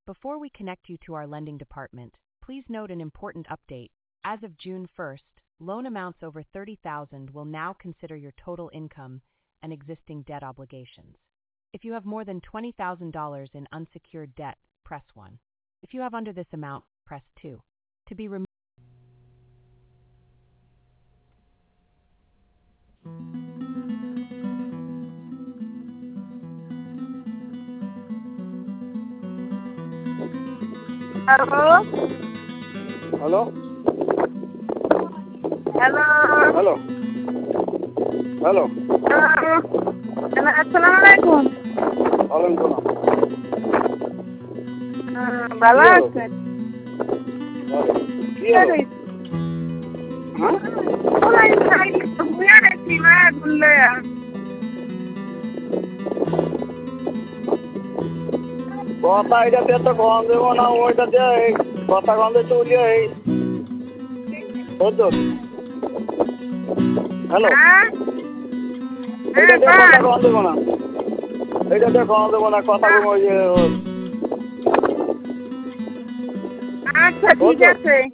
Before we connect you to our lending department, please note an important update. As of June 1st, loan amounts over $30,000 will now consider your total income and existing debt obligations. If you have more than $20,000 in unsecured debt, press 1. If you have under this amount, press 2. To be removed. Hello? Hello? Hello? Hello? Hello? Assalamualaikum. Waalaikumsalam. ভালো Hello? আছেন? কি হলো? হ্যাঁ? ওলাই যাই বুয়া দেখি মা গুল্লে কথা এটাতে তো কম দেবো না ওইটাতে কথা কম দিয়ে চলিয়ে বুঝছো? হ্যালো? হ্যাঁ এটাতে কথা কম দেবো না। এটাতে কম দেবো না কথা কম ওই যে আচ্ছা ঠিক আছে